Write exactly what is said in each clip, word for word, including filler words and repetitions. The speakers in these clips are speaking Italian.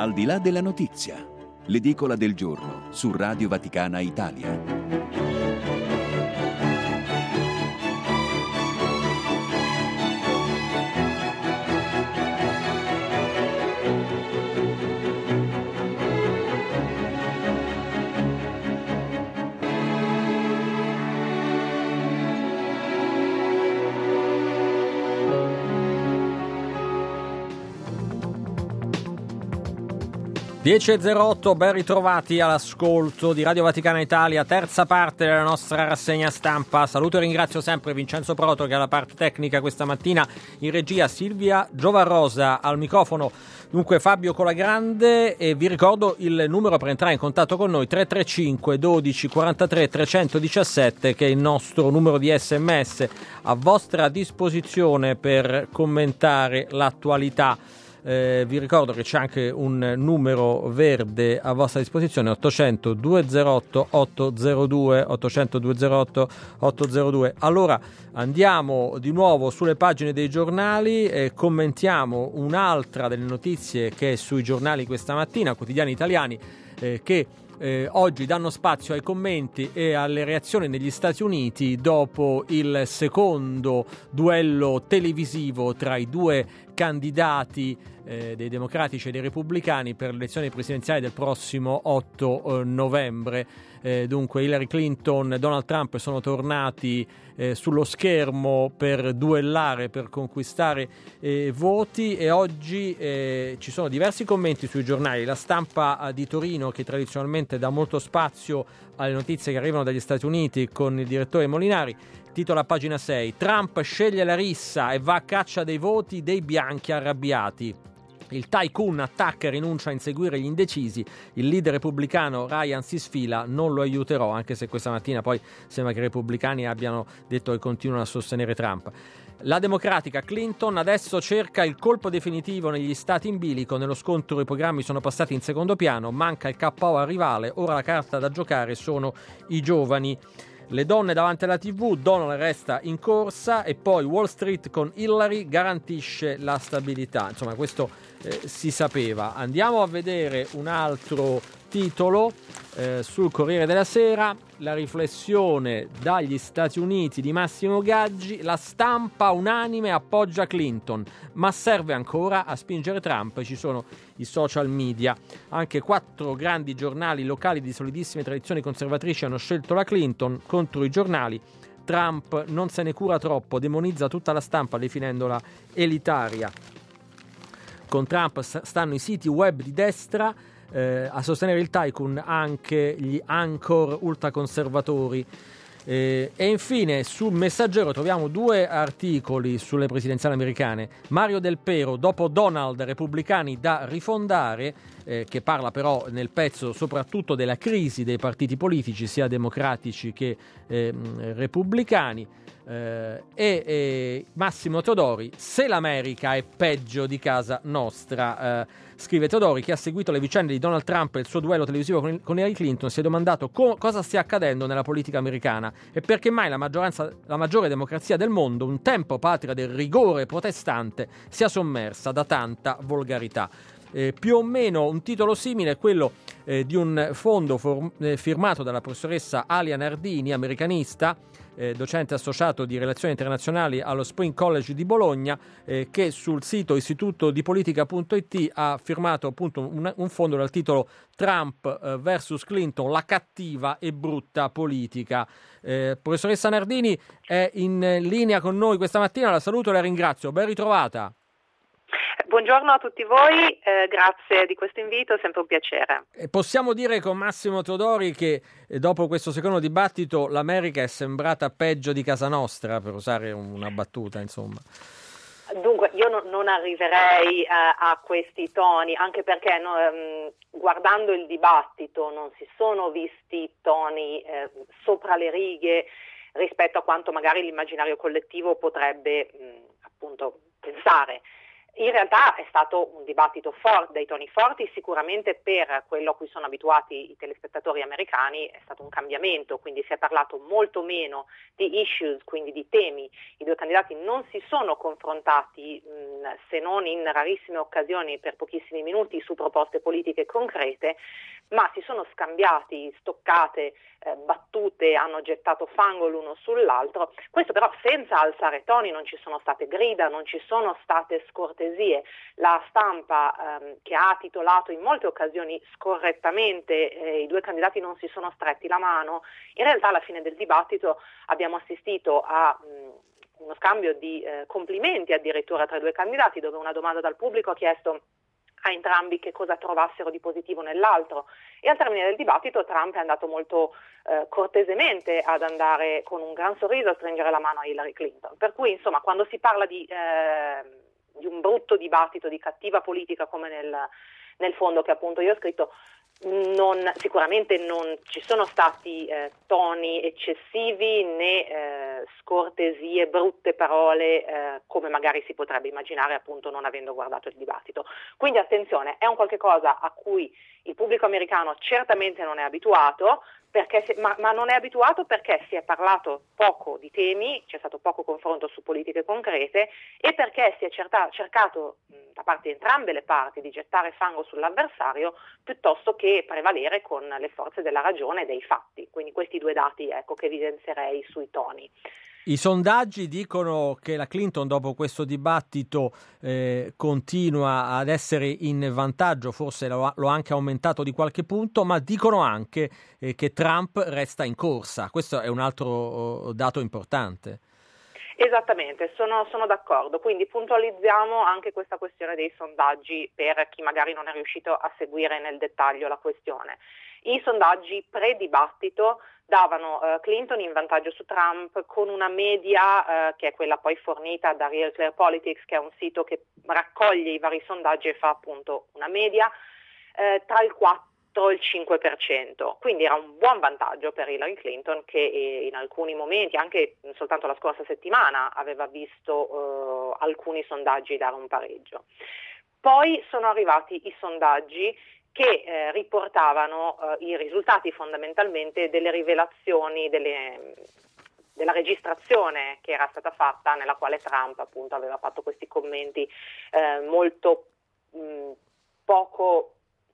Al di là della notizia, l'edicola del giorno su Radio Vaticana Italia. dieci e zero otto, ben ritrovati all'ascolto di Radio Vaticana Italia, terza parte della nostra rassegna stampa. Saluto e ringrazio sempre Vincenzo Proto che è alla parte tecnica questa mattina, in regia Silvia Giovarrosa, al microfono dunque Fabio Colagrande, e vi ricordo il numero per entrare in contatto con noi: tre tre cinque dodici quarantatré trecentodiciassette, che è il nostro numero di sms a vostra disposizione per commentare l'attualità. Eh, vi ricordo che c'è anche un numero verde a vostra disposizione: ottocento duecentotto ottocentodue, ottocento duecentotto ottocentodue. Allora andiamo di nuovo sulle pagine dei giornali e commentiamo un'altra delle notizie che è sui giornali questa mattina, quotidiani italiani, eh, che Eh, oggi danno spazio ai commenti e alle reazioni negli Stati Uniti dopo il secondo duello televisivo tra i due candidati eh, dei democratici e dei repubblicani per le elezioni presidenziali del prossimo otto eh, novembre. Eh, dunque Hillary Clinton e Donald Trump sono tornati eh, sullo schermo per duellare, per conquistare eh, voti, e oggi eh, ci sono diversi commenti sui giornali. La Stampa di Torino, che tradizionalmente dà molto spazio alle notizie che arrivano dagli Stati Uniti, con il direttore Molinari, titola a pagina sei: Trump sceglie la rissa e va a caccia dei voti dei bianchi arrabbiati. Il tycoon attacca e rinuncia a inseguire gli indecisi. Il leader repubblicano Ryan si sfila, non lo aiuterò, anche se questa mattina poi sembra che i repubblicani abbiano detto che continuano a sostenere Trump. La democratica Clinton adesso cerca il colpo definitivo negli stati in bilico. Nello scontro i programmi sono passati in secondo piano, manca il K O al rivale, ora la carta da giocare sono i giovani. Le donne davanti alla tivù, Donald resta in corsa, e poi Wall Street con Hillary garantisce la stabilità. Insomma, questo eh, si sapeva. Andiamo a vedere un altro titolo eh, sul Corriere della Sera: la riflessione dagli Stati Uniti di Massimo Gaggi. La Stampa unanime appoggia Clinton, ma serve ancora a spingere Trump. Ci sono i social media. Anche quattro grandi giornali locali di solidissime tradizioni conservatrici hanno scelto la Clinton contro i giornali. Trump non se ne cura troppo, demonizza tutta la stampa definendola elitaria. Con Trump stanno i siti web di destra, eh, a sostenere il tycoon anche gli anchor ultraconservatori. Eh, e infine sul Messaggero troviamo due articoli sulle presidenziali americane. Mario Del Pero, dopo Donald, repubblicani da rifondare, eh, che parla però nel pezzo soprattutto della crisi dei partiti politici, sia democratici che eh, repubblicani. Eh, e, e Massimo Teodori: se l'America è peggio di casa nostra, eh, scrive Teodori, che ha seguito le vicende di Donald Trump e il suo duello televisivo con, con Hillary Clinton. Si è domandato co- cosa stia accadendo nella politica americana e perché mai la maggioranza, la maggiore democrazia del mondo, un tempo patria del rigore protestante, sia sommersa da tanta volgarità. Eh, più o meno un titolo simile è quello eh, di un fondo for- eh, firmato dalla professoressa Alia Nardini, americanista, eh, docente associato di relazioni internazionali allo Spring College di Bologna, eh, che sul sito istituto di politica punto it ha firmato appunto un, un fondo dal titolo Trump eh, versus Clinton, la cattiva e brutta politica. Eh, professoressa Nardini è in linea con noi questa mattina, la saluto e la ringrazio. Ben ritrovata. Buongiorno a tutti voi, eh, grazie di questo invito, è sempre un piacere. E possiamo dire con Massimo Teodori che eh, dopo questo secondo dibattito l'America è sembrata peggio di casa nostra, per usare una battuta, insomma. Dunque, io no, non arriverei eh, a questi toni, anche perché no, ehm, guardando il dibattito non si sono visti toni eh, sopra le righe rispetto a quanto magari l'immaginario collettivo potrebbe mh, appunto pensare. In realtà è stato un dibattito forte, dai toni forti, sicuramente per quello a cui sono abituati i telespettatori spettatori americani è stato un cambiamento, quindi si è parlato molto meno di issues, quindi di temi. I due candidati non si sono confrontati mh, se non in rarissime occasioni per pochissimi minuti su proposte politiche concrete, ma si sono scambiati stoccate, eh, battute, hanno gettato fango l'uno sull'altro. Questo però senza alzare toni, non ci sono state grida, non ci sono state scortesie. La stampa ehm, che ha titolato in molte occasioni scorrettamente eh, i due candidati non si sono stretti la mano, in realtà alla fine del dibattito abbiamo assistito a mh, uno scambio di eh, complimenti addirittura tra i due candidati, dove una domanda dal pubblico ha chiesto a entrambi che cosa trovassero di positivo nell'altro, e al termine del dibattito Trump è andato molto eh, cortesemente ad andare con un gran sorriso a stringere la mano a Hillary Clinton. Per cui insomma, quando si parla di, eh, di un brutto dibattito, di cattiva politica come nel, nel fondo che appunto io ho scritto, non, sicuramente non ci sono stati eh, toni eccessivi né eh, scortesie, brutte parole eh, come magari si potrebbe immaginare appunto non avendo guardato il dibattito. Quindi attenzione, è un qualche cosa a cui il pubblico americano certamente non è abituato, perché si, ma, ma non è abituato perché si è parlato poco di temi, c'è stato poco confronto su politiche concrete, e perché si è certa, cercato mh, da parte di entrambe le parti di gettare fango sull'avversario piuttosto che prevalere con le forze della ragione e dei fatti. Quindi questi due dati, ecco, che evidenzierei sui toni. I sondaggi dicono che la Clinton dopo questo dibattito eh, continua ad essere in vantaggio, forse lo ha, lo ha anche aumentato di qualche punto, ma dicono anche eh, che Trump resta in corsa. Questo è un altro oh, dato importante. Esattamente, sono, sono d'accordo, quindi puntualizziamo anche questa questione dei sondaggi per chi magari non è riuscito a seguire nel dettaglio la questione. I sondaggi pre-dibattito davano uh, Clinton in vantaggio su Trump con una media uh, che è quella poi fornita da Real Clear Politics, che è un sito che raccoglie i vari sondaggi e fa appunto una media uh, tra il quattro e il cinque per cento, quindi era un buon vantaggio per Hillary Clinton, che eh, in alcuni momenti, anche soltanto la scorsa settimana, aveva visto uh, alcuni sondaggi dare un pareggio. Poi sono arrivati i sondaggi che eh, riportavano eh, i risultati fondamentalmente delle rivelazioni, delle, della registrazione che era stata fatta, nella quale Trump appunto aveva fatto questi commenti eh, molto mh, poco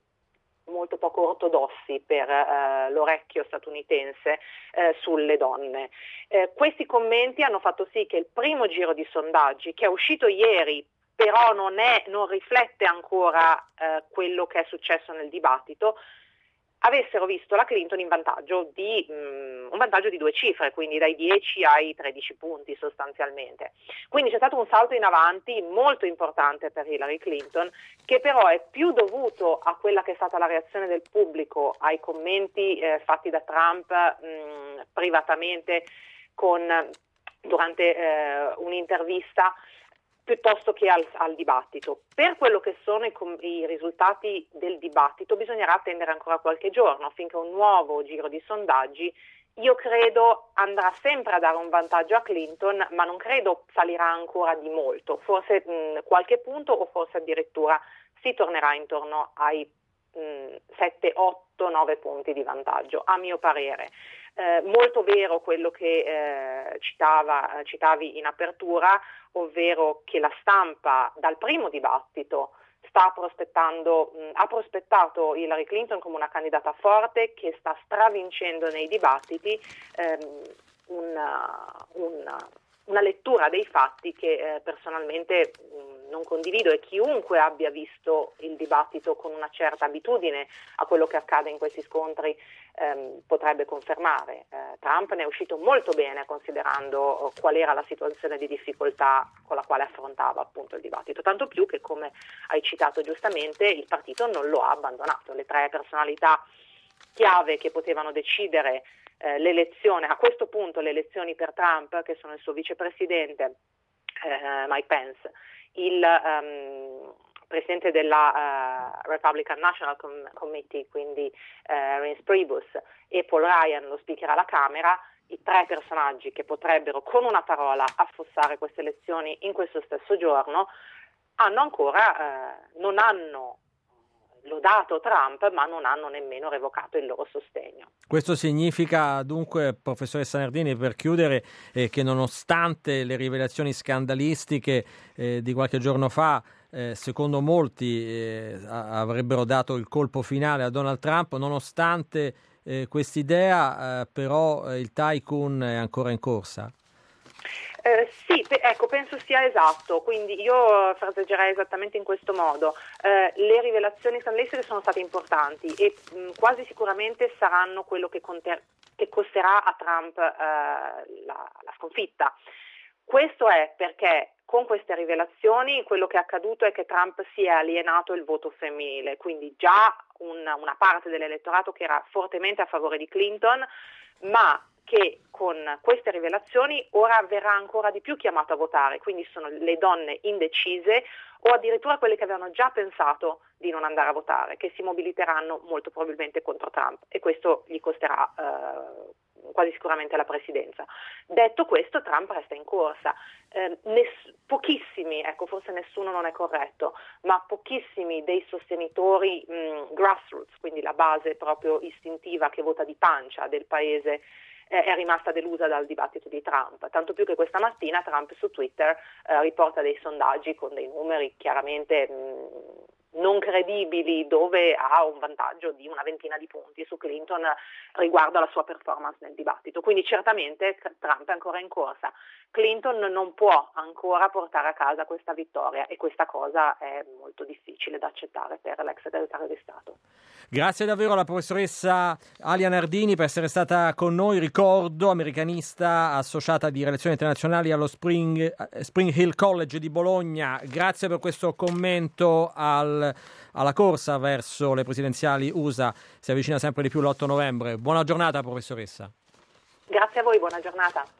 molto poco ortodossi per eh, l'orecchio statunitense eh, sulle donne. Eh, questi commenti hanno fatto sì che il primo giro di sondaggi, che è uscito ieri, però non, è, non riflette ancora eh, quello che è successo nel dibattito, avessero visto la Clinton in vantaggio di um, un vantaggio di due cifre, quindi dai dieci ai tredici punti sostanzialmente. Quindi c'è stato un salto in avanti molto importante per Hillary Clinton, che però è più dovuto a quella che è stata la reazione del pubblico ai commenti eh, fatti da Trump mh, privatamente con, durante eh, un'intervista, piuttosto che al, al dibattito. Per quello che sono i, i risultati del dibattito bisognerà attendere ancora qualche giorno finché un nuovo giro di sondaggi, io credo, andrà sempre a dare un vantaggio a Clinton, ma non credo salirà ancora di molto, forse mh, qualche punto o forse addirittura si tornerà intorno ai mh, sette, otto, nove punti di vantaggio, a mio parere. Eh, molto vero quello che eh, citava, citavi in apertura, ovvero che la stampa dal primo dibattito sta prospettando, mh, ha prospettato Hillary Clinton come una candidata forte che sta stravincendo nei dibattiti, ehm, una, una, una lettura dei fatti che eh, personalmente mh, non condivido, e chiunque abbia visto il dibattito con una certa abitudine a quello che accade in questi scontri ehm, potrebbe confermare. Eh, Trump ne è uscito molto bene considerando qual era la situazione di difficoltà con la quale affrontava appunto il dibattito, tanto più che, come hai citato giustamente, il partito non lo ha abbandonato. Le tre personalità chiave che potevano decidere eh, l'elezione, a questo punto le elezioni per Trump, che sono il suo vicepresidente eh, Mike Pence, il um, presidente della uh, Republican National Com- Committee, quindi uh, Reince Priebus, e Paul Ryan, lo speaker alla Camera, i tre personaggi che potrebbero con una parola affossare queste elezioni in questo stesso giorno, hanno ancora, uh, non hanno lodato Trump, ma non hanno nemmeno revocato il loro sostegno. Questo significa dunque, professoressa Nardini, per chiudere, eh, che nonostante le rivelazioni scandalistiche eh, di qualche giorno fa, eh, secondo molti eh, avrebbero dato il colpo finale a Donald Trump, nonostante eh, quest'idea, eh, però eh, il tycoon è ancora in corsa? Eh, sì, pe- ecco, penso sia esatto, quindi io fraseggerei esattamente in questo modo. Eh, le rivelazioni scandalistiche sono state importanti e mh, quasi sicuramente saranno quello che, conter- che costerà a Trump eh, la-, la sconfitta. Questo è perché con queste rivelazioni quello che è accaduto è che Trump si è alienato il voto femminile, quindi già un- una parte dell'elettorato che era fortemente a favore di Clinton, ma che con queste rivelazioni ora verrà ancora di più chiamato a votare, quindi sono le donne indecise o addirittura quelle che avevano già pensato di non andare a votare, che si mobiliteranno molto probabilmente contro Trump e questo gli costerà eh, quasi sicuramente la presidenza. Detto questo, Trump resta in corsa. Eh, ness- pochissimi, ecco forse nessuno non è corretto, ma pochissimi dei sostenitori mh, grassroots, quindi la base proprio istintiva che vota di pancia del paese, è rimasta delusa dal dibattito di Trump, tanto più che questa mattina Trump su Twitter eh, riporta dei sondaggi con dei numeri chiaramente mh, non credibili, dove ha un vantaggio di una ventina di punti su Clinton riguardo alla sua performance nel dibattito, quindi certamente Trump è ancora in corsa. Clinton non può ancora portare a casa questa vittoria e questa cosa è molto difficile da accettare per l'ex segretario di Stato. Grazie davvero alla professoressa Alia Nardini per essere stata con noi. Ricordo, americanista associata di relazioni internazionali allo Spring, Spring Hill College di Bologna. Grazie per questo commento al, alla corsa verso le presidenziali U S A. Si avvicina sempre di più l'otto novembre. Buona giornata, professoressa. Grazie a voi, buona giornata.